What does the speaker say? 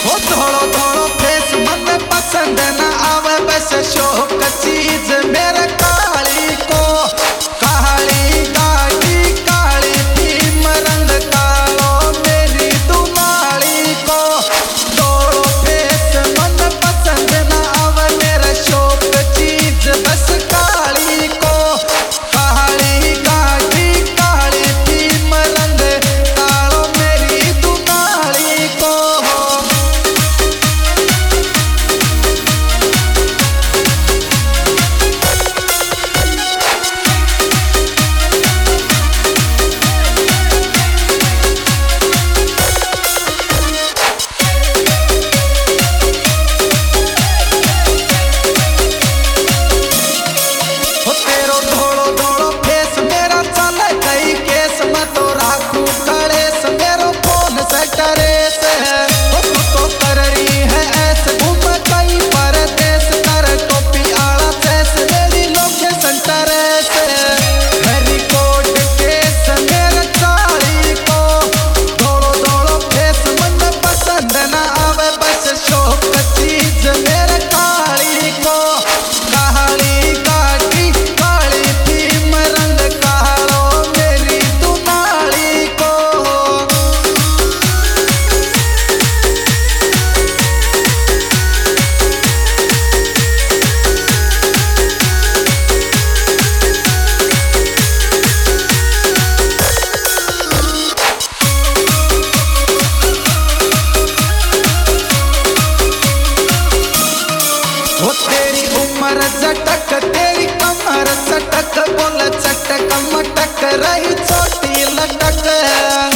हो थोड़ो थोड़ो फेस मने पसंद न आवे बस शौक चीज मेरे काली को काली गाड़ी काली थीम रंग कालो मेरी दुमाली को थोड़ो फेस मने पसंद न आवे मेरे शौक चीज बस काली को काली गाड़ी काली थीम रंग कालो मेरी दुमाली को चटक तेरी कमर चटक बोल चटक मटक रही छोटी लटक